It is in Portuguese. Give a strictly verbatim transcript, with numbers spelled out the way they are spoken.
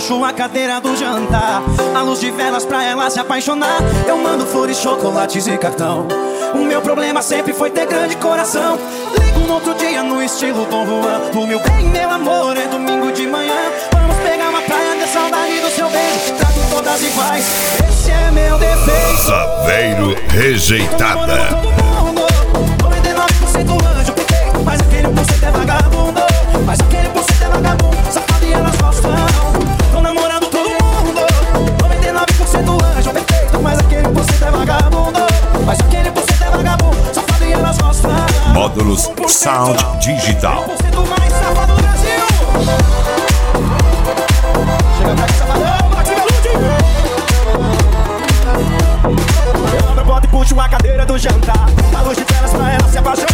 puxo a cadeira do jantar. A luz de velas pra ela se apaixonar. Eu mando flores, chocolates e cartão. O meu problema sempre foi ter grande coração. Ligo no outro dia no estilo Dom Juan. O meu bem, meu amor, é domingo de manhã. Vamos pegar uma praia, ter saudade do seu beijo. Trato todas iguais, esse é meu defeito. Saveiro Rejeitada. noventa e nove por cento anjo perfeito, mas aquele um por cento é vagabundo. Mas aquele um por cento é vagabundo, safado e elas gostam. Tô namorando todo mundo. noventa e nove por cento anjo perfeito, mas aquele um por cento é vagabundo. Mas aquele um por cento é vagabundo, safado e elas gostam. Módulos Sound Digital. um por cento mais safado do Brasil. Chega pra que safadão, Maxi Velucci. Eu abro a porta e puxo a cadeira do jantar. A luz de velas pra ela se apaixonar.